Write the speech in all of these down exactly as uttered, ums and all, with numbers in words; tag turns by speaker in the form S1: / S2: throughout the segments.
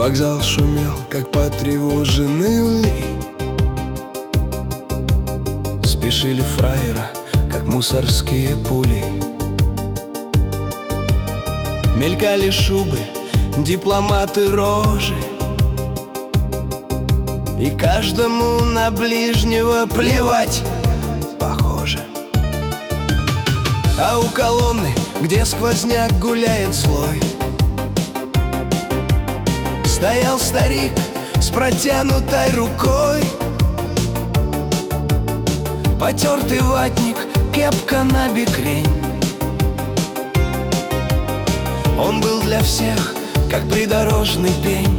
S1: Вокзал шумел, как потревоженный улей. Спешили фраера, как мусорские пули. Мелькали шубы, дипломаты рожи, и каждому на ближнего плевать, похоже. А у колонны, где сквозняк гуляет злой, стоял старик с протянутой рукой. Потертый ватник, кепка на бекрень. Он был для всех, как придорожный пень.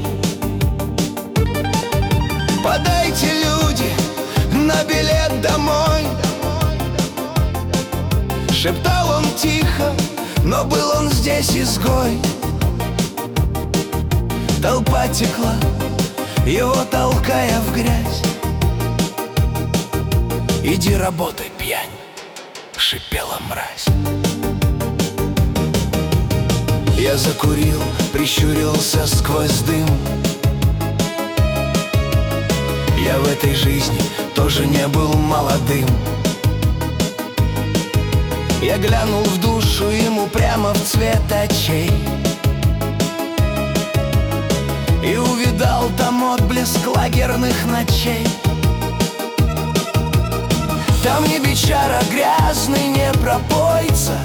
S1: Подайте, люди, на билет домой, шептал он тихо, но был он здесь изгой. Толпа текла, его толкая в грязь. «Иди работай, пьянь!» — шипела мразь. Я закурил, прищурился сквозь дым. Я в этой жизни тоже не был молодым. Я глянул в душу ему прямо в цвет очей и увидал там отблеск лагерных ночей. Там не бичара грязный, не пропойца.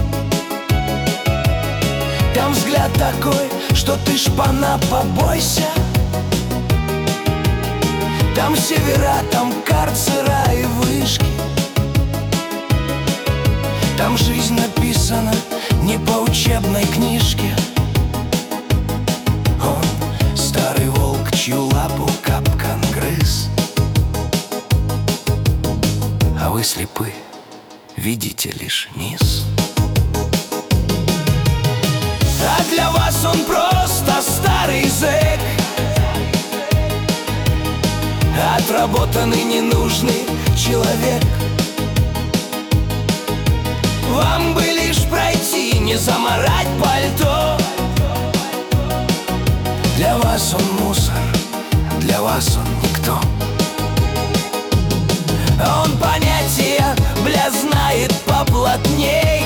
S1: Там взгляд такой, что ты шпана побойся. Там севера, там карцера и вышки. Там жизнь написана не по учебной книжке. Он старый волк, чью лапу капкан грыз. А вы слепы, видите лишь низ. А для вас он просто старый зэк, отработанный ненужный человек. Вам бы лишь пройти, не замарать пальто. Для вас он мусор, для вас он никто. Он понятия, бля, знает поплотней,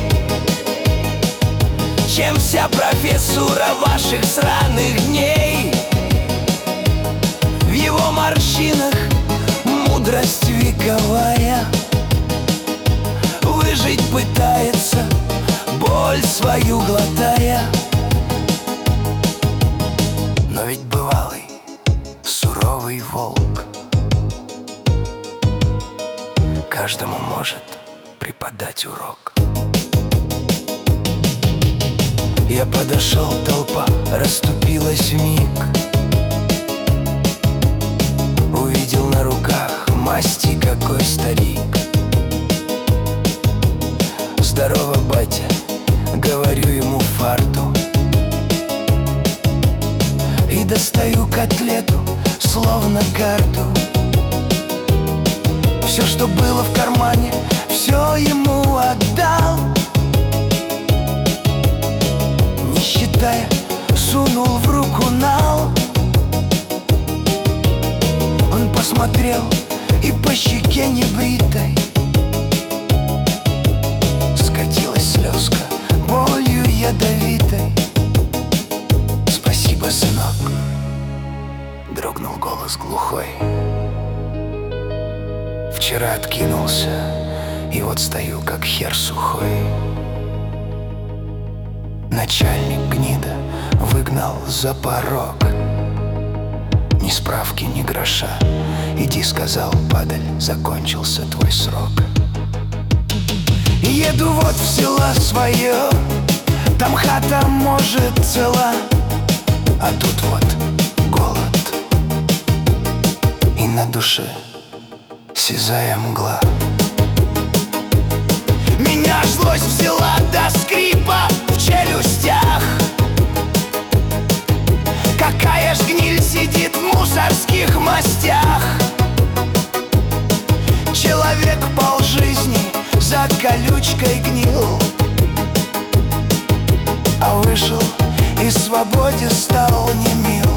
S1: чем вся профессура ваших сраных дней. В его морщинах мудрость вековая. Выжить пытается, боль свою глотая. Но ведь бывалый, суровый волк каждому может преподать урок. Я подошел, толпа расступилась вмиг. Увидел на руках масти какой старик. Здорово, батя, говорю ему фарту, и достаю котлету, словно карту. Все, что было в кармане, все ему отдал. Не считая, сунул в руку нал. Он посмотрел, и по щеке небритой скатилась слезка болью ядовитой. Спасибо, сынок, дрогнул голос глухой. Вчера откинулся, и вот стою, как хер сухой. Начальник гнида выгнал за порог. Ни справки, ни гроша. Иди, сказал, падаль, закончился твой срок. Еду вот в село свое, там хата, может, цела, а тут вот голод, и на душе сизая мгла. Меня злость взяла до скрипа в челюстях. Какая ж гниль сидит в мусорских мастях. Человек полжизни за колючкой гнил, а вышел и свободе стал немил.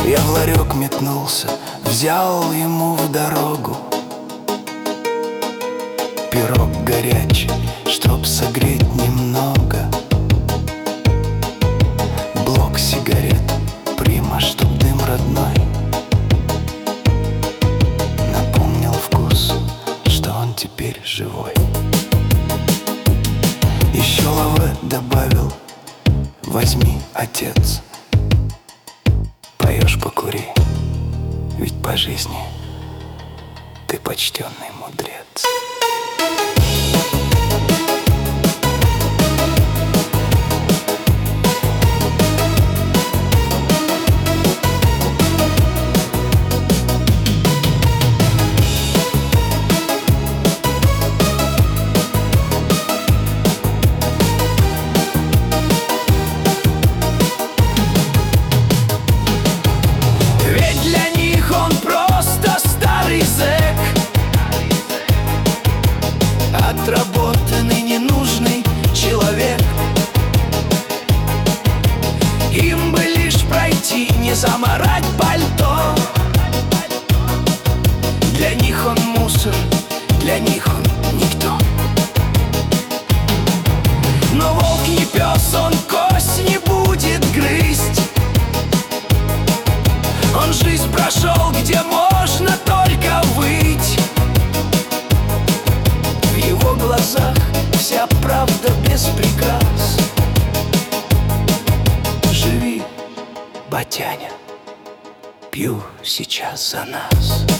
S1: Я в ларек метнулся, взял ему в дорогу пирог горячий, чтоб согреть немного, блок сигарет, прима, чтоб дым родной напомнил вкус, что он теперь живой. Еще лаве добавил: возьми, отец, поешь, покури, ведь по жизни ты почтенный мудрец. Отработанный, ненужный человек. Им бы лишь пройти, не замарать пальто. Для них он мусор, для них он никто. Но волк не пес, он кость не будет грызть. Он жизнь прошел, где можно только выть. В его глазах вся правда без прикрас. Живи, батяня, пью сейчас за нас.